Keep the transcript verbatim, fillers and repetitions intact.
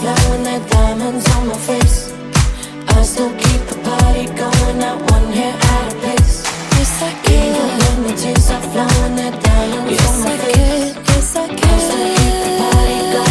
flowing, that diamonds on my face. I still keep the party going, not one hair out of place. Yes, I can. Even when the tears are flowing, that diamonds yes, on my I face. Can. Yes, I can. I still keep the party going.